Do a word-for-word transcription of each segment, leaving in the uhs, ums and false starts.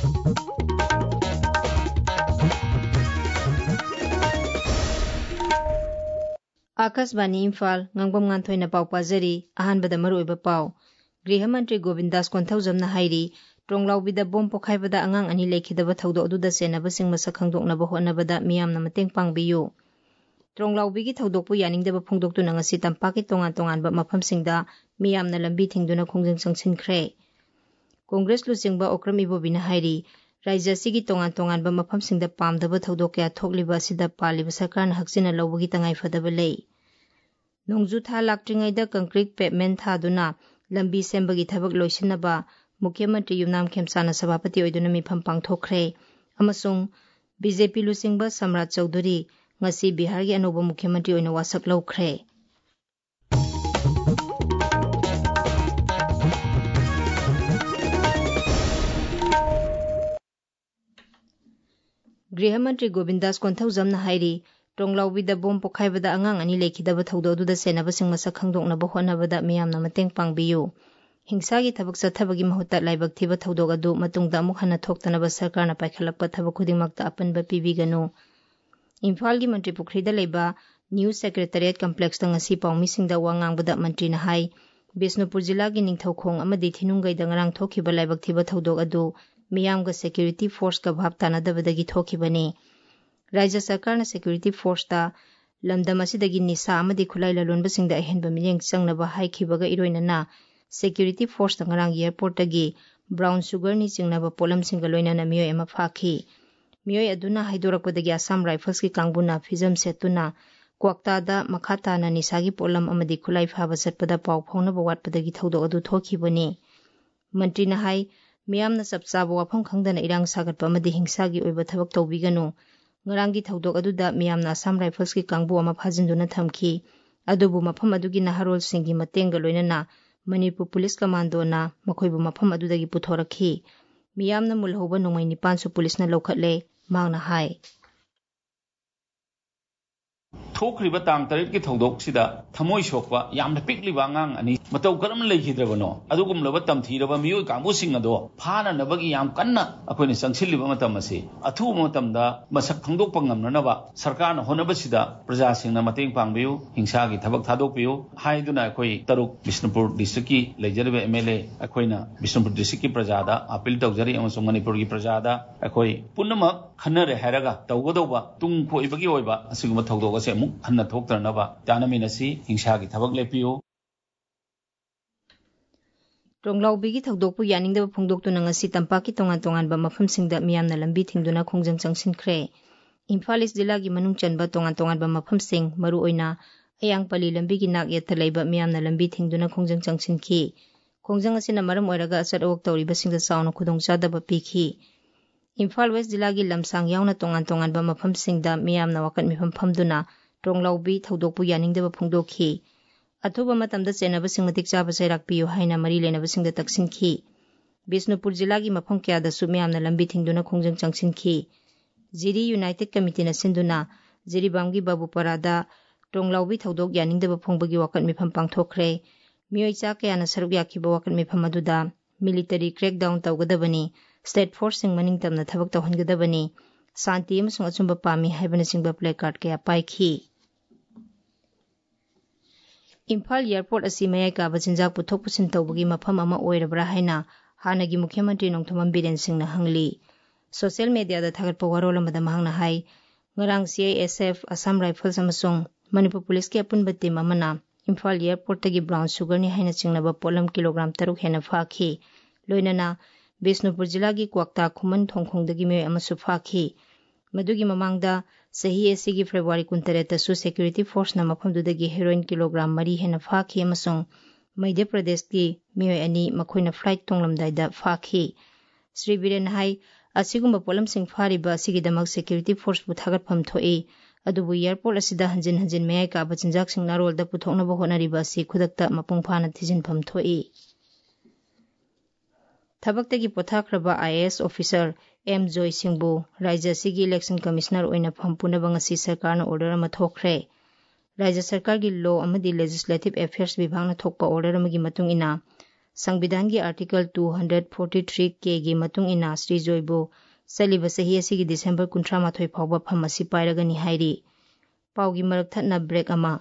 Akashvani Imphal ngangbam nganthoi na pau pajari ahan bada maroiba pau Griha Mantri Govindas Konthaujamna hairi Tronglawbida bom pokhaibada angang ani lekhidaba thaudo aduda senaba sing masak khangdoknaba hotnabada miyamna mateng pangbiyu Tronglawbigi thaudokpu yaningdaba phongdoktuna ngasi tampaki tongan tonganba mafamsingda miyamna lambi thingduna khongjang sangsinkhre Congress Lusingba Okram Ibobina hairi Raija sigi tongan tonganba mafamsingda pamdaba thaudok kya thokliba sida paliba sarkarna haksina lawbagi tangai fadaba lei Nongju tha laktringaida concrete pavement thaduna lambi sembagi thabak loisinaba Mukhyamantri Yumnam Khemsana Sabhapati oiduna mifam pangthokre amasung B J P Lusingba Samrat Chaudhary ngasi Bihar gi anoba Mukhyamantri oina wasak lawkhre Griha Mantri Govindas Konthaujamna hairi Tronglawbida bom pokhaibada angang ani lekhidaba thaudo aduda senaba sing masak khangdoknaba hotnabada miyamna mateng pangbiyu Hingsagi thabak sathabagi mahutta laibak thiba thaudok adu matungda amuk hana thoktanaba sarkarna paikhalakpa thabak khudingmakta apanba pibiganu Imphal gi Mantri Pukhrida leiba New Secretariat Complex ta ngasi paummisingda wangangbada mantri na hai Bisnupur jila gi ningthaukhong amadi thinungai da ngarang thokhiba laibak thiba thaudok adu miyamga security force ka bhab tanadabadagi thokhibani Raja Sarkarna Security Force ta lamdam asidagi nisa amadi khulai lalonbasingda ahenba milyeng changnaba haikhibaga iroinana Security Force ta ngarang airport tagi brown sugar ni chingnaba polamsingga loinana miyoi ama phakhi miyoi aduna haidorakpadagi Assam Rifles ki kangbuna fizam setuna kwakta da makhata na nisagi polam amadi khulai phaba satpada pau phaunaba watpadagi thaudok adu thokhibani Mantri na hai miyamna sapchaba wafam khangdana irang sagatpa amadi hingsagi oiba thabak tawbiganu Ngarangi thaudok aduda miyamna Assam Rifles ki kangbu ama phajinduna thamki adubu mafam adugi naharol singi matenga loinana Manipur Police Commando na makhoibu mafam adudagi puthorakhi miyamna mulhoba nongmai nipan su police na lokhatle mangna hai थोक्रिबा तांग तरेट की थौदोक सिदा थमोय सोकवा यामना पिकलिबा ngang ani matau karam lekhidrebano adugumlaba tamthiraba miyoi kangbu sing ado phana nabagi yam kanna akoina sangsilliba matam ase athu matamda masak khangdok pangamnanaba sarkar na honaba sida praja singna mateng pangbiu hingsa gi thabak thadok piu haiduna akoi taruk Bishnupur district ki lejarbe M L A akoina Bishnupur district ki praja da appeal tawjari amasung Manipur gi praja da akoi punnamak khanare hairaga tawgodoba tung phoibagi oiba asiguma thौदोक ase mu hanna thoktarnaba tanaminasi hingsagi thabak lepiu Tronglawbigi thaudokpu yaningdaba phongdoktuna ngasi tampaki tongan tonganba mafamsingda miyamna lambi thingduna khongjang changsinkhre Imphal East jila gi manung chanba tongan tonganba mafamsing maru oina ayangpali lambi gi nak yatha leiba miyamna lambi thingduna khongjang changsinki khongjang asina maram oiraga asat awak tawriba singda sauna khudongchadaba pikhi Imphal West jila gi lamsang yauna tongan tonganba mafamsingda miyamna wakat mifam phamduna Tronglawbi thaudokpu yaningdaba phongdokhi athuba matamda chenaba singmatik chaba sairak piyu haina mari lenaba singda taksinki Bisnupur jila gi mafam kya da su miyamna lambi thingduna khongjang changsinki Jiri United Committee na sinduna Jiri Bamgi Babu Parada Tronglawbi thaudok yaningdaba phongbagi wakat mifam pangthokre miyoi cha kayana saruk yakhiba wakat mifam aduda military crackdown tawgadabani state force sing maningtamna thabak tawhangadabani Santi amasung achumba pami haibana singba placard kaya paikhi Imphal Airport asi mayai ka bachinjak puthok pusin tawbagi mafam ama oirabra haina hanagi Mukhyamantri Nongthamam Biren Singh na hangli social media da thagatpa warol amada mahangna hai ngarang C I S F Assam Rifles amasung Manipur Police ki apunba team amana Imphal Airport tagi brown sugar ni haina chingnaba polam kilogram taruk hena phakhi loinana Bisnupur jila gi kwakta khuman thongkhongdagi me amasu phakhi madugi mamangda sahi asigi February kuntareta su security force na mafamdudagi heroin kilogram mari hena phakhi amasung Madhya Pradesh ki miyoi ani makhoina flight tonglamdaida phakhi Sri Biren hai asigumba polam sing phariba asigidamak security force bu thagatpham thoi adubu airport asida hanjin hanjin mayai ka bachinjak sing narol da puthoknaba honariba asi khudakta mapung phana thijinpham thoi Thabaktagi pothakraba I A S officer M Joy Singbu Raja Sigi Election Commissioner oina phampunaba ngasi sarkarna order ama thokre Raja Sarkar gi law amadi legislative affairs vibhagna thokpa order amagi matung ina संविधान की article to forty three के की मतुंग इना श्री जोइबो चलिबा सही असिगी दिसंबर कुंथ्रामाथोई फाउबा फम असि पाइरगनी हाइरी पाउगी मरक थना break अमा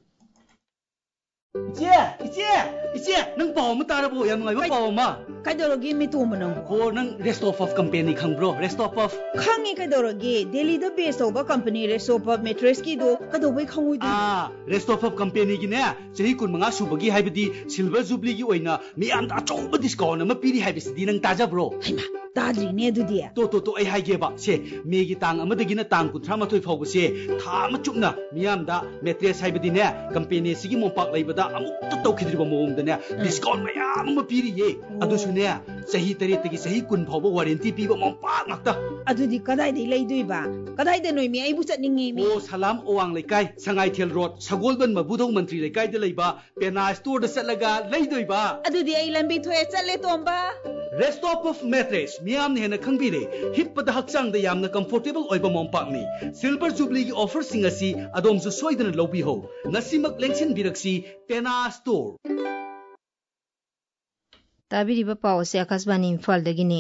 इचे इचे इचे नंग पाव म तारबो याम ngai पाव म काइदोरगी मितुम नंग हो नंग रेस्ट ऑफ ऑफ कंपनी खंगब्रो रेस्ट ऑफ ऑफ खांगे काइदोरगी दिल्ली द बेस ओबा company rest of of mattress की दो कदोबै खंगुइ दु आ रेस्ट ऑफ ऑफ कंपनी की ने सही कुन मंगा सुबगी हाइबदी सिल्वर जुबली की ओइना मियाम दा चौब डिस्काउंट अमा पीरी हाइबसिदी नंग ताजाब्रो हैमा ताद्रिने दुदि तो तो तो आई हाइगे बा से मेगी तांग अमदगिना तांग कुथ्रा मथोय फावबसे था म चुपना मियाम दा मेट्रेस हाइबदी ने कंपनी सिगी मोपाक लैबदा अमुक तो तौखिद्रिबा मोमदने डिस्काउंट मयाम म पीरी ये अदुसुने सही तरे तगी सही कुन फावबा वारंटी पीबा मोपाक नक्ता अदुदि कदाइ दे लैदुइबा कदाइ दे नोइ मी आइबु चटनिंगे मी ओ सलाम ओवांग लेकाय संगाइथेल रोड सगोलबन मबुदौ मंत्री लेकाय दे लैबा पेना स्टोर द चलगा लैदुइबा अदुदि आई लंबी थोए चले तोंबा रेस्ट ऑफ ऑफ मैट्रेस मियाम ने हेना खंगबिरे हिप्पदा हक्चांग द यामना कंफर्टेबल ओइबा मोमपाकनी सिल्वर जुबली की ऑफर सिंग असि अदोमसु सोइदन लौबी हो नसीमक लेंसिन बिरक्सी पेना स्टोर ताबिरिबा पाव से आकाशवाणी इम्फाल दगिने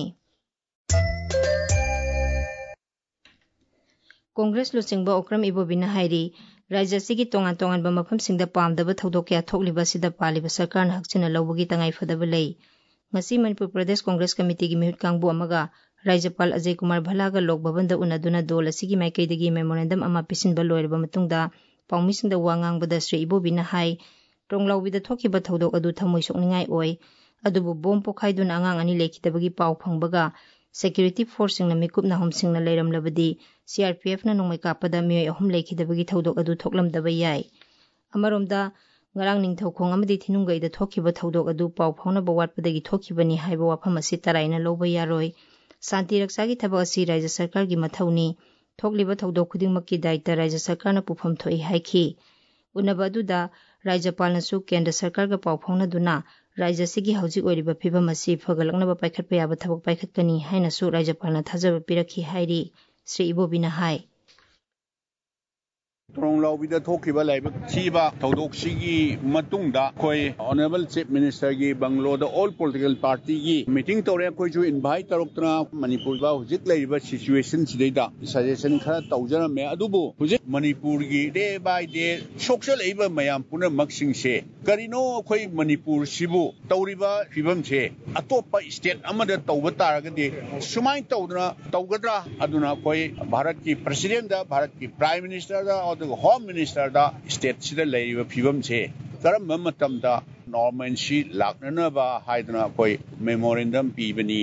कांग्रेस लुचिंगबा ओक्रम इबोबिना हाइरी राज्य सिगी तोंगान तोंगान मफम सिंगदा पामदबा थौदोक क्या थोकलिबा सिदा पालिबा सरकार हक्चिना लौबगी तंगाई फदबा लई ngasi manipur pradesh congress committee gi mihut kangbu amaga rajyapal ajay kumar bhalaga lok bhavan da unaduna dol asigi maikei dagi memorandum ama pisin ba loirba matungda paungmising da wangang bada sri ibobina hai tronglaubi da thokiba thodok adu thamoi sokningai oi adubu bom pokhaiduna angang ani lekhitabagi pau phangbaga security force singna mikup na hom singna leiram labadi C R P F na nongmai kapada mioi ahum lekhidabagi thodok adu thoklam daba yai amaromda ngarang ningthau khong amadi thinungai da thokiba thodok adu pau phawna bawat padagi thokibani haiba wafam asi taraina loba yaroi santi raksa gi thaba asi rajya sarkar gi mathauni thokliba thodok khuding makki daita rajya sarkar na pufam thoi haiki unaba adu da rajyapal na su kendra sarkar ga pau phawna duna rajya sigi hauji oiriba phibam asi phagalakna ba paikhat pa yaba thabak paikhat kani haina su rajyapal na thajaba pirakhi hairi sri ibobina hai Tronglaubi thokiba laiba chiba thodok sigi matungda koi honorable chief minister gi banglo da all political party gi meeting tore koi ju invite tarokna manipur ba hujik laiba situation sidaida suggestion khara tawjara me adubu hujik manipur gi day by day social laiba mayam puna maksing se karino koi manipur sibu tawriba fibam se atopa state amada tawba taragadi sumai tawdra tawgadra aduna koi bharat ki president da bharat ki prime minister da home minister दा state सिदा लेरिबा फिबम छे करम मतम दा normal लाखनबा हाइदना कोई memorandum पीबनी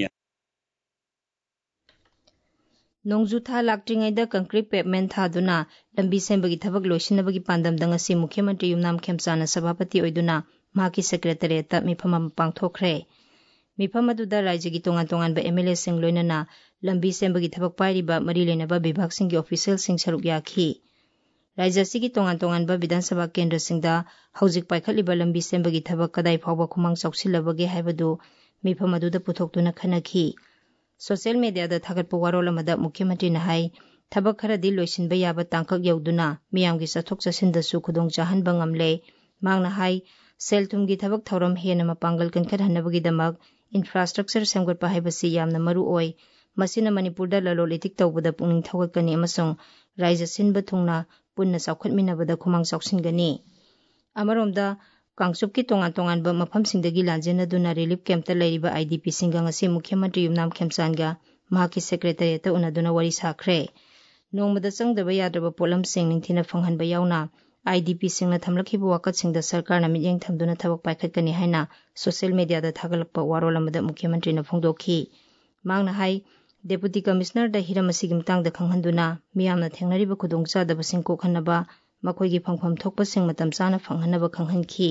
नोंजु था लाक्ट्रिंगैदा concrete pavement थादुना लंबी सेंबगी थबक लोइसिनबगी पांदम दंगसी मुख्यमंत्री युमनाम खेमचाना सभापति ओइदुना माकी सेक्रेटरीता मिफम पांगथोखरे मिफम अदुदा राज्यगी तोंगान तोंगान बा एमएलए सिंग लोइनना लंबी सेंबगी थबक पाइरिबा मरी लेनबा विभाग सिंगी ऑफिशियल सिंग सरुक याखी राज्य सिगी तोंगान तोंगान बा विधानसभा केंद्र सिंगदा हौजिक पाइखलिबा लंबी सेंबगी थबक कदाई फावबा खुमांग चौसिलबगे हाइबदु मिफम अदुदा पुथोक्तुना खनखी सोशल मीडिया दा थागतपा वारोल अमदा मुख्यमंत्री ना हाई थबक खरदी लोइसिनबा याबा तांकक यौदुना मियामगी चथोक चसिनदसु खुदोंग चाहनबा ngamle मांगना हाई सेल थुमगी थबक थौरम हेना मपांगल कनखर हनबगी दमक इंफ्रास्ट्रक्चर सेमगतपा हाइबसी यामना मरु ओय मसिना मणिपुरदा ललोल इतिक तौबदा पुंगिंग थौगकनी अमसोंग राज्य सिनबा थुंगना पुन्ना चौखटमिनबदा खुमांग चौसिनगनी अमरोमदा कांगचुप की तोंगान तोंगान बा मफम सिंगदगी लांजेनदुना रिलीफ कैंपता लैरिबा आईडीपी सिंगा ngasi मुख्यमंत्री युमनाम खेमचानगा महाकी सेक्रेटरीता उनादुना वरी साखरे नोंमदा चंगदबा यादरबा पोलम सिंग निंथिना फंगहनबा यावना आईडीपी सिंगना थमलखिबा वाकत सिंगदा सरकारना मियेंग थमदुना थबक पाइखतकनी हाइना सोशल मीडिया दा थागलकपा वारोल अमदा मुख्यमंत्री ना फोंदोखी मांगना हाई डेपुटी कमिश्नर दा हिरम असिगी मतंग दा खंगहनदुना मियामना थेंगनरिबा खुदोंगचादबा सिंग कोखनबा मखोइगी फंगफम थोकपा सिंग मतम चाना फंगहनबा खंगहनखी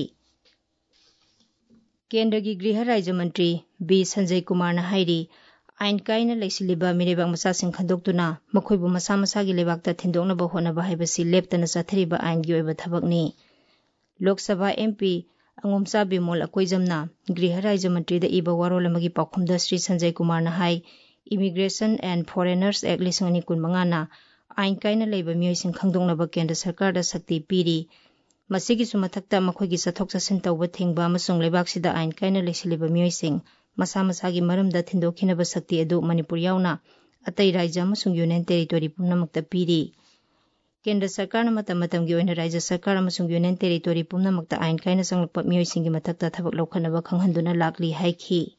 केंद्र की गृह राज्य मंत्री बी संजय कुमार ना हाइरी आइन कायना लेसिलिबा मिरेबाग मसा सिंग खंदोक्तुना मखोइबु मसा मसा गी लेबाकता थिंदोंनबा होनबा हाइबसी लेप्तना चथरिबा आइन गी ओइबा थबकनी लोकसभा एमपी अंगोमसा बिमोल अकोइजमना गृह राज्य मंत्री दा इबा वारोल अमगी पाखुमदा श्री संजय कुमार ना हाई इमिग्रेशन एंड फॉरेनर्स एक्ट लिसंगनी कुनमंगा ना आइन कायना लेबा मियोइसिंग खंगदोंनबा केंद्र सरकार दा शक्ति पीरी ꯃꯁꯤꯒꯤꯁꯨ ꯃꯊꯛꯇ ꯃꯈꯣꯏꯒꯤ ꯆꯠꯊꯣꯛ ꯆꯠꯁꯤꯟ ꯇꯧꯕ ꯊꯤꯡꯕ ꯑꯃꯁꯨꯡ ꯂꯩꯕꯥꯛꯁꯤꯗ ꯑꯥꯏꯟ ꯀꯥꯏꯅ ꯂꯩꯁꯤꯜꯂꯤꯕ ꯃꯤꯑꯣꯏꯁꯤꯡ ꯃꯁꯥ ꯃꯁꯥꯒꯤ ꯃꯔꯝꯗ ꯊꯤꯟꯗꯣꯛꯈꯤꯅꯕ ꯁꯛꯇꯤ ꯑꯗꯨ ꯃꯅꯤꯄꯨꯔ ꯌꯥꯎꯅ ꯑꯇꯩ ꯔꯥಜ್य ꯑꯃꯁꯨꯡ ꯌꯨꯅꯤꯌꯟ ꯇꯦꯔꯤꯇꯣꯔꯤ ꯄꯨꯝꯅꯃꯛꯇ ꯄꯤꯔꯤ꯫ ꯀꯦꯟꯗ꯭ꯔ ꯁꯔꯀꯥꯔꯅ ꯃꯇꯝ ꯃꯇꯝꯒꯤ ꯑꯣꯏꯅ ꯔꯥಜ್य ꯁꯔꯀꯥꯔ ꯑꯃꯁꯨꯡ ꯌꯨꯅꯤꯌꯟ ꯇꯦꯔꯤꯇꯣꯔꯤ ꯄꯨꯝꯅꯃꯛꯇ ꯑꯥꯏꯟ ꯀꯥꯏꯅ ꯆꯪꯂꯛꯄ ꯃꯤꯑꯣꯏꯁꯤꯡꯒꯤ ꯃꯊꯛꯇ ꯊꯕꯛ ꯂꯧꯈꯠꯅꯕ ꯈꯪꯍꯟꯗꯨꯅ ꯂꯥꯛꯂꯤ ꯍꯥꯏꯈꯤ꯫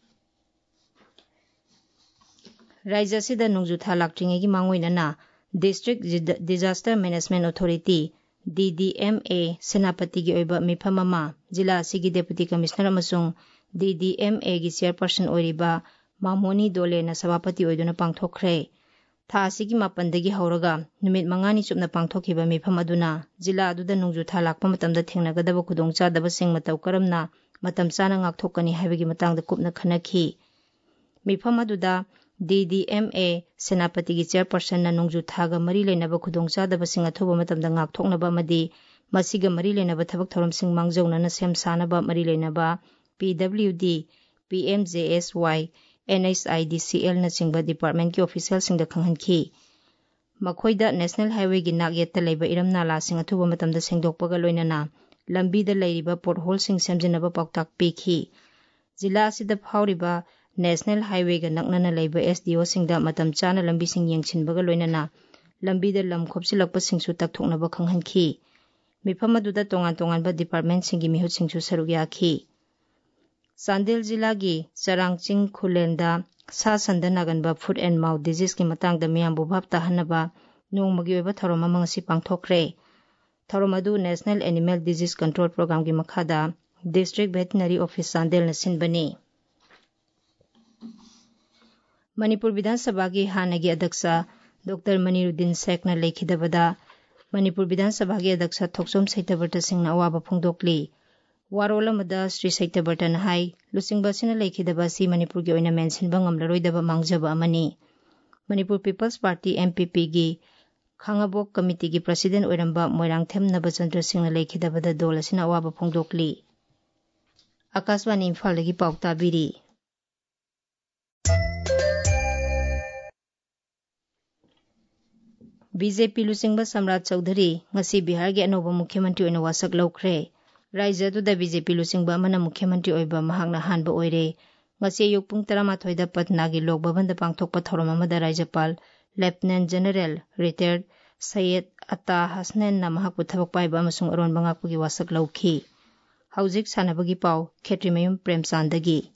ꯔꯥಜ್य ꯑꯁꯤꯗ ꯅꯣꯡꯖꯨꯊꯥ ꯂꯥꯛꯇ꯭ꯔꯤꯉꯩꯒꯤ ꯃꯥꯡꯑꯣꯏꯅꯅ district disaster management authority D D M A ꯁꯦꯅꯥꯄꯇꯤꯒꯤ ꯑꯣꯏꯕ ꯃꯤꯐꯝ ꯑꯃ ꯖꯤꯂꯥ ꯑꯁꯤꯒꯤ ꯗꯦꯄꯨꯇꯤ ꯀꯃꯤꯁꯅꯔ ꯑꯃꯁꯨꯡ ꯗꯤ ꯗꯤ ꯑꯦꯝ ꯑꯦꯒꯤ ꯆꯦꯌꯔꯄꯔꯁꯟ ꯑꯣꯏꯔꯤꯕ ꯃꯥꯃꯣꯅꯤ ꯗꯣꯂꯦꯅ ꯁꯚꯥꯄꯇꯤ ꯑꯣꯏꯗꯨꯅ ꯄꯥꯡꯊꯣꯛꯈ꯭ꯔꯦ꯫ ꯊꯥ ꯑꯁꯤꯒꯤ ꯃꯥꯄꯟꯗꯒꯤ ꯍꯧꯔꯒ ꯅꯨꯃꯤꯠ ꯃꯉꯥꯅꯤ ꯆꯨꯞꯅ ꯄꯥꯡꯊꯣꯛꯈꯤꯕ ꯃꯤꯐꯝ ꯑꯗꯨꯅ ꯖꯤꯂꯥ ꯑꯗꯨꯗ ꯅꯣꯡꯖꯨꯊꯥ ꯂꯥꯛꯄ ꯃꯇꯝꯗ ꯊꯦꯡꯅꯒꯗꯕ ꯈꯨꯗꯣꯡꯆꯥꯗꯕꯁꯤꯡ ꯃꯇꯧ ꯀꯔꯝꯅ ꯃꯇꯝ ꯆꯥꯅ ꯉꯥꯛꯊꯣꯛꯀꯅꯤ ꯍꯥꯏꯕꯒꯤ ꯃꯇꯥꯡꯗ ꯀꯨꯞꯅ ꯈꯟꯅꯈꯤ꯫ ꯃꯤꯐꯝ ꯑꯗꯨꯗ ꯗꯤ ꯗꯤ ꯑꯦꯝ ꯑꯦ ꯁꯦꯅꯥꯄꯇꯤꯒꯤ ꯆꯦꯌꯔꯄꯔꯁꯟꯅ ꯅꯣꯡꯖꯨꯊꯥꯒ ꯃꯔꯤ ꯂꯩꯅꯕ ꯈꯨꯗꯣꯡꯆꯥꯗꯕꯁꯤꯡ ꯑꯊꯨꯕ ꯃꯇꯝꯗ ꯉꯥꯛꯊꯣꯛꯅꯕ ꯑꯃꯗꯤ ꯃꯁꯤꯒ ꯃꯔꯤ ꯂꯩꯅꯕ ꯊꯕꯛ ꯊꯧꯔꯝꯁꯤꯡ ꯃꯥꯡꯖꯧꯅꯅ ꯁꯦꯝ ꯁꯥꯅꯕ ꯃꯔꯤ ꯂꯩꯅꯕ P W D, P M J S Y, N H I D C ꯑꯦꯜꯅꯆꯤꯡꯕ ꯗꯤꯄꯥꯔꯠꯃꯦꯟꯠꯀꯤ ꯑꯣꯐꯤꯁꯤꯌꯦꯜꯁꯤꯡꯗ ꯈꯪꯍꯟꯈꯤ꯫ ꯃꯈꯣꯏꯗ ꯅꯦꯁꯅꯦꯜ ꯍꯥꯏꯋꯦꯒꯤ ꯅꯥꯛ ꯌꯦꯠꯇ ꯂꯩꯕ ꯏꯔꯝ ꯅꯥꯂꯥꯁꯤꯡ ꯑꯊꯨꯕ ꯃꯇꯝꯗ ꯁꯦꯡꯗꯣꯛꯄꯒ ꯂꯣꯏꯅꯅ ꯂꯝꯕꯤꯗ ꯂꯩꯔꯤꯕ ꯄꯣꯠꯍꯣꯜꯁꯤꯡ ꯁꯦꯝꯖꯤꯟꯅꯕ ꯄꯥꯎꯇꯥꯛ ꯄꯤꯈꯤ꯫ ꯖꯤꯂꯥ ꯑꯁꯤꯗ ꯐꯥꯎꯔꯤꯕ ꯅꯦꯁꯅꯦꯜ ꯍꯥꯏꯋꯦꯒ ꯅꯛꯅꯅ ꯂꯩꯕ ꯑꯦꯁ ꯗꯤ ꯑꯣꯁꯤꯡꯗ ꯃꯇꯝ ꯆꯥꯅ ꯂꯝꯕꯤꯁꯤꯡ ꯌꯦꯡꯁꯤꯟꯕꯒ ꯂꯣꯏꯅꯅ ꯂꯝꯕꯤꯗ ꯂꯝ ꯈꯣꯞꯆꯤꯜꯂꯛꯄꯁꯤꯡꯁꯨ ꯇꯛꯊꯣꯛꯅꯕ ꯈꯪꯍꯟꯈꯤ꯫ ꯃꯤꯐꯝ ꯑꯗꯨꯗ ꯇꯣꯉꯥꯟ ꯇꯣꯉꯥꯟꯕ ꯗꯤꯄꯥꯔꯠꯃꯦꯟꯠꯁꯤꯡꯒꯤ ꯃꯤꯍꯨꯠꯁꯤꯡꯁꯨ ꯁꯔꯨꯛ ꯌꯥꯈꯤ꯫ ꯆꯥꯟꯗꯦꯜ ꯖꯤꯂꯥꯒꯤ ꯆꯔꯥꯡ ꯆꯤꯡ ꯈꯨꯜꯂꯦꯟꯗ ꯁꯥ ꯁꯟꯗ ꯅꯥꯒꯟꯕ ꯐꯨꯠ ꯑꯦꯟ ꯃꯥꯎꯠ ꯗꯤꯖꯤꯖꯀꯤ ꯃꯇꯥꯡꯗ ꯃꯤꯌꯥꯝꯕꯨ ꯚꯥꯞ ꯇꯥꯍꯟꯅꯕ ꯅꯣꯡꯃꯒꯤ ꯑꯣꯏꯕ ꯊꯧꯔꯝ ꯑꯃ ꯉꯁꯤ ꯄꯥꯡꯊꯣꯛꯈ꯭ꯔꯦ꯫ ꯊꯧꯔꯝ ꯑꯗꯨ ꯅꯦꯁꯅꯦꯜ ꯑꯦꯅꯤꯃꯦꯜ ꯗꯤꯖꯤꯖ ꯀꯟꯇ꯭ꯔꯣꯜ ꯄ꯭ꯔꯣꯒ꯭ꯔꯥꯝꯒꯤ ꯃꯈꯥꯗ ꯗꯤꯁꯇ꯭ꯔꯤꯛ ꯚꯦꯇꯤꯅꯔꯤ ꯑꯣꯐꯤꯁ ꯆꯥꯟꯗꯦꯜꯅ ꯁꯤꯟꯕꯅꯤ꯫ ꯃꯅꯤꯄꯨꯔ ꯕꯤꯙꯥꯟ ꯁꯚꯥꯒꯤ ꯍꯥꯟꯅꯒꯤ ꯑध्यꯛꯁ ꯗꯣꯛꯇꯔ ꯃꯅꯤꯔꯨꯗꯤꯟ ꯁꯦꯈꯅ ꯂꯩꯈꯤꯗꯕꯗ ꯃꯅꯤꯄꯨꯔ ꯕꯤꯙꯥꯟ ꯁꯚꯥꯒꯤ ꯑध्यꯛꯁ ꯊꯣꯛꯆꯣꯝ ꯁꯩꯇꯕꯔꯇ ꯁꯤꯡꯅ ꯑꯋꯥꯕ ꯐꯣꯡꯗꯣꯛꯂꯤ꯫ ꯋꯥꯔꯣꯜ ꯑꯃꯗ ꯁ꯭ꯔꯤ ꯁꯩꯇꯕꯔꯇꯅ ꯍꯥꯏ ꯂꯨꯆꯤꯡꯕ ꯑꯁꯤꯅ ꯂꯩꯈꯤꯗꯕ ꯑꯁꯤ ꯃꯅꯤꯄꯨꯔꯒꯤ ꯑꯣꯏꯅ ꯃꯦꯟꯁꯤꯟꯕ ꯉꯝꯂꯔꯣꯏꯗꯕ ꯃꯥꯡꯖꯕ ꯑꯃꯅꯤ꯫ Manipur peoples party M P ꯄꯤꯒꯤ ꯈꯥꯡꯉꯕꯣꯛ ꯀꯃꯤꯇꯤꯒꯤ ꯄ꯭ꯔꯁꯤꯗꯦꯟꯠ ꯑꯣꯏꯔꯝꯕ ꯃꯣꯏꯔꯥꯡꯊꯦꯝ ꯅꯕꯆꯟꯗ꯭ꯔ ꯁꯤꯡꯅ ꯂꯩꯈꯤꯗꯕꯗ ꯗꯣꯜ ꯑꯁꯤꯅ ꯑꯋꯥꯕ ꯐꯣꯡꯗꯣꯛꯂꯤ꯫ ꯑꯀꯥꯁꯕꯥꯅꯤ ꯏꯝꯐꯥꯜꯗꯒꯤ ꯄꯥꯎ ꯇꯥꯕꯤꯔꯤ꯫ ꯕꯤ ꯖꯦ ꯄꯤ ꯂꯨꯆꯤꯡꯕ ꯁꯝꯔꯥꯖ ꯆꯧꯙꯔꯤ ꯉꯁꯤ ꯕꯤꯍꯥꯔꯒꯤ ꯑꯅꯧꯕ ꯃꯨꯈ꯭ꯌ ꯃꯟꯇ꯭ꯔꯤ ꯑꯣꯏꯅ ꯋꯥꯁꯛ ꯂꯧꯈ꯭ꯔꯦ꯫ ꯔꯥꯖ꯭ꯌ ꯑꯗꯨꯗ ꯕꯤ ꯖꯦ ꯄꯤ ꯂꯨꯆꯤꯡꯕ ꯑꯃꯅ ꯃꯨꯈ꯭ꯌ ꯃꯟꯇ꯭ꯔꯤ ꯑꯣꯏꯕ ꯃꯍꯥꯛꯅ ꯑꯍꯥꯟꯕ ꯑꯣꯏꯔꯦ꯫ ꯉꯁꯤ ꯑꯌꯨꯛ ꯄꯨꯡ ꯇꯔꯥꯃꯥꯊꯣꯏꯗ ꯄꯠꯅꯥꯒꯤ ꯂꯣꯛ ꯚꯕꯟꯗ ꯄꯥꯡꯊꯣꯛꯄ ꯊꯧꯔꯝ ꯑꯃꯗ ꯔꯥꯖ꯭ꯌꯄꯥꯜ ꯂꯦꯐꯇꯤꯅꯦꯟꯠ ꯖꯦꯅꯔꯦꯜ ꯔꯤꯇꯥꯌꯔꯗ ꯁꯩꯌꯦꯗ ꯑꯇꯥ ꯍꯁꯅꯦꯟꯅ ꯃꯍꯥꯛꯄꯨ ꯊꯕꯛ ꯄꯥꯏꯕ ꯑꯃꯁꯨꯡ ꯑꯔꯣꯟꯕ ꯉꯥꯛꯄꯒꯤ ꯋꯥꯁꯛ ꯂꯧꯈꯤ꯫ ꯍꯧꯖꯤꯛ ꯁꯥꯟꯅꯕꯒꯤ ꯄꯥꯎ ꯈꯦꯇ꯭ꯔꯤꯃꯌꯨꯝ ꯄ꯭ꯔꯦꯝꯆꯥꯟꯗꯒꯤ꯫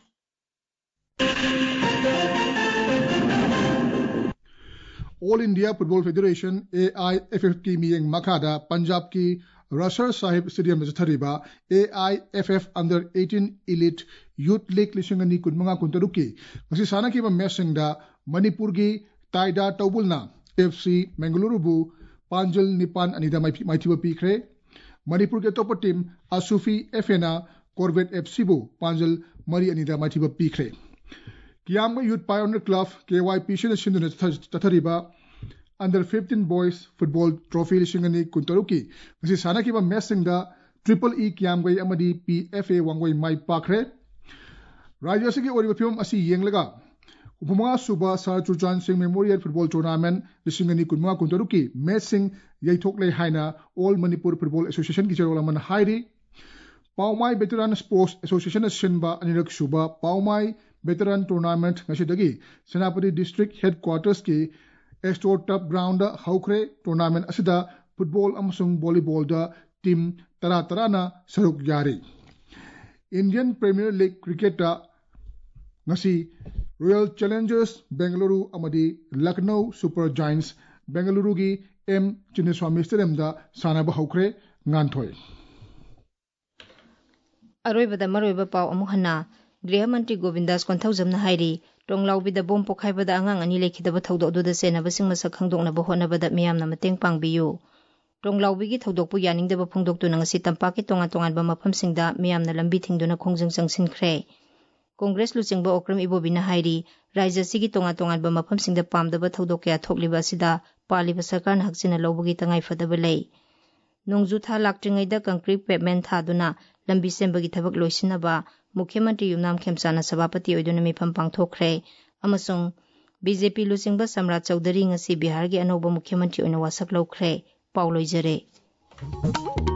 All India football federation A I F F की मियेंग मखादा पंजाब की रसर साहिब स्टेडियम में चथरीबा A I F F under eighteen elite youth league लिसिंग अनि कुनमंगा कुंतरुक की ngasi sana ki मैच सिंगदा मणिपुर की टाइडा टौबुलना एफ सी बेंगलुरुबु पांजल निपान अनिदा माइथिबा पीखरे। मणिपुर के टॉप टीम असुफी एफएना कॉर्बेट एफसी बु पांजल मरी अनिदा माइथिबा पीखरे। कियाम यूथ पायोनियर क्लब के वाई पी सी सिंधु चथरीबा under fifteen boys football trophy लिसिंग अनि कुंतरुक की ngasi sana ki मैच सिंगदा ट्रिपल ई कियाम गई अमदी पी एफ ए वांगोई माइ पाखरे। राज्य से ओरिबा फिल्म असी येंगलगा उपमंगा सुबा sir Chuchan Singh memorial football tournament लिसिंग अनि कुनमंगा कुंतरुक की मैच सिंह यैथोकले हाइना ऑल मणिपुर फुटबॉल एसोसिएशन की चेयरमैन अमन हाइरी। पाउमाई वेटरन स्पोर्ट्स एसोसिएशन सिंबा अनिरक सुबा Poumai veteran tournament ngasi Senapati district headquarters की एस्टोर टफ ग्राउंड हौखरे। टूर्नामेंट असिदा फुटबॉल अमसुंग वॉलीबॉल दा टीम तरा तराना सरुक यारी। Indian premier league cricket ngasi royal challengers Bengaluru अमदी लखनऊ सुपर जायंट्स बेंगलुरु की एम चिन्नस्वामी स्टेडियम दा सानाबा हौखरे nganthoi। अरोइबदा मरोइबा पाव अमुक हन्ना गृह मंत्री गोविंदास कोंथौजमना हाइरी टोंगलाउबिदा बोम पोखाइबदा आंगांग अनि लेखिदबा थौदोक अदुदा सेनाबसिंग मसक खंगदोकनबा होनबदा मियामना मतेंग पांगबियु। टोंगलाउबिगी थौदोकपु यानिंगदबा फोंदोक्तुना ngasi तंपाकी तोंगा तोंगानबा मफमसिंगदा मियामना लंबी थिंगदुना खोंजंग चंगसिनख्रे। कांग्रेस लुचिंगबा ओक्रम इबोबिना हाइरी राज्य सिगी तोंगा तोंगानबा मफमसिंगदा पामदबा थौदोक कया थोकलिबा असिदा पालिबा सरकारना हक्सिना लौबगी तंगाई फदबा लई। नोंजु था लाक्ट्रिंगैदा कंक्रीट पेवमेंट थादुना लंबी सेंबगी थबक लोइसिनबा मुख्यमंत्री युमनाम खेमचाना सभापति ओइदुना मिफम पांगथोखरे अमसुंग बीजेपी लुचिंगबा सम्राट चौधरी ngasi बिहार की अनौबा मुख्यमंत्री ओइना वासक लौखरे। पाउ लोइजरे।